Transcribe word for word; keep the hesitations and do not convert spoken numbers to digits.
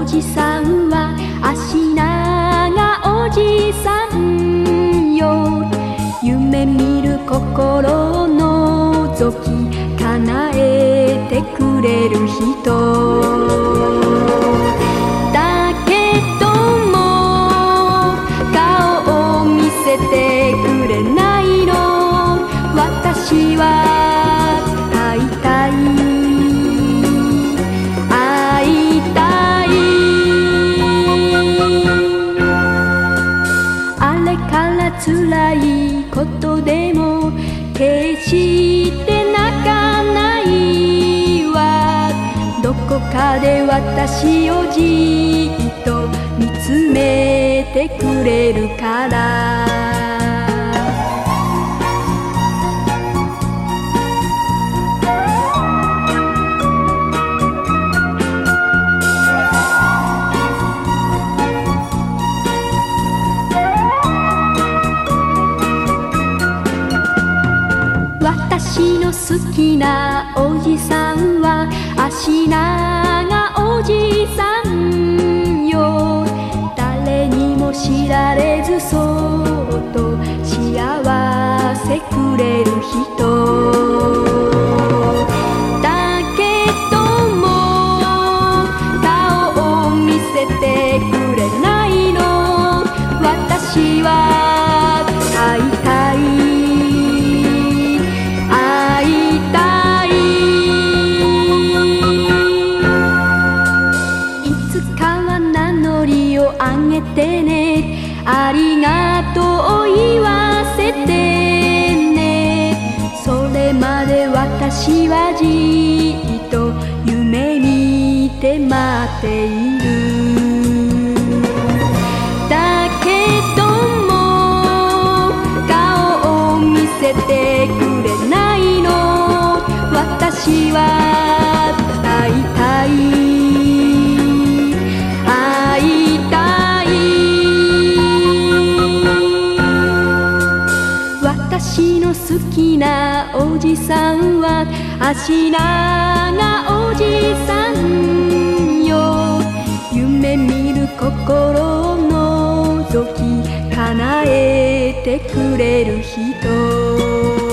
じさんは足長おじさんよ。夢見る心のぞき叶えてくれる人だけども顔を見せてくれないの。私は会いたい会いたい。あれから辛いことでも決して泣かないわ。どこかで私をじっと見つめてくれるから。私の好きなおじさんは足長おじさんよ。誰にも知られずそっと幸せくれる人だけども顔を見せてくれないの。私は会いたいあげてね、ありがとう言わせてね。それまで私はじっと夢見て待っている。だけども顔を見せてくれないの。私は会いたい私の好きなおじさんは足長おじさんよ。夢見る心のぞき叶えてくれる人